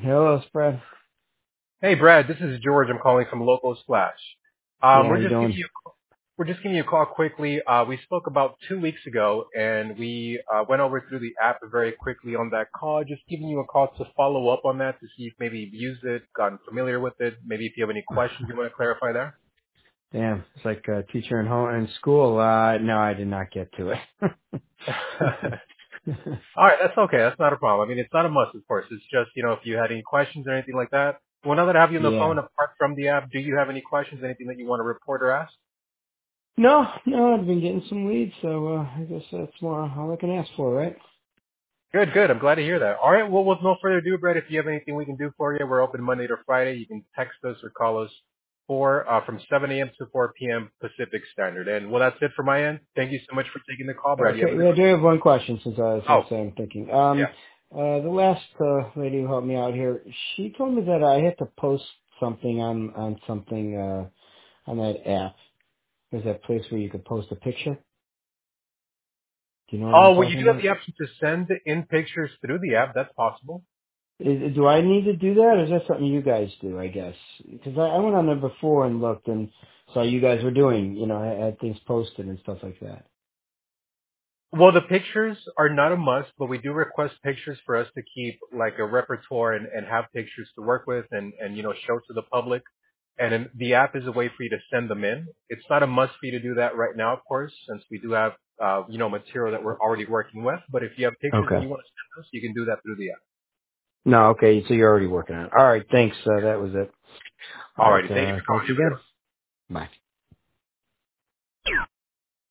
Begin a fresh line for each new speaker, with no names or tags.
Hello, Spread.
Hey Brad, this is George. I'm calling from Local Splash.
Yeah, how
We're
you
just giving
doing?
you we're just giving you a call quickly. We spoke about 2 weeks ago, and we went over through the app very quickly on that call. Just giving you a call to follow up on that to see if maybe you've used it, gotten familiar with it. Maybe if you have any questions you want to clarify there.
Damn, it's like a teacher in home in school. No, I did not get to it.
All right, that's okay. That's not a problem. I mean, it's not a must, of course. It's just if you had any questions or anything like that. Well, now that I have you on the
Yeah.
phone, apart from the app, do you have any questions? Anything that you want to report or ask?
No, I've been getting some leads, so I guess that's more all I can ask for, right?
Good, good. I'm glad to hear that. All right. Well, with no further ado, Brett, if you have anything we can do for you, we're open Monday to Friday. You can text us or call us from 7 a.m. to 4 p.m. Pacific Standard. And well, that's it for my end. Thank you so much for taking the call, Brad. You have a
Okay,
good
I
one.
do have one question since
Oh,
I'm thinking.
yeah.
The last lady who helped me out here, she told me that I had to post something on something on that app. There's that place where you could post a picture. Do you know what I'm
Oh, well, you
talking
do have
about?
the option to send in pictures through the app. That's possible.
Do I need to do that, or is that something you guys do, I guess? Because I went on there before and looked and saw you guys were doing, had things posted and stuff like that.
Well, the pictures are not a must, but we do request pictures for us to keep like a repertoire and have pictures to work with and show to the public. And then the app is a way for you to send them in. It's not a must for you to do that right now, of course, since we do have, material that we're already working with. But if you have pictures that
Okay.
you want to send us, you can do that through the app.
No, okay, so you're already working on it. All right, thanks. That was it. All right,
Alrighty. Thank you for
thank
calling.
you
Have a good one.
again. Bye.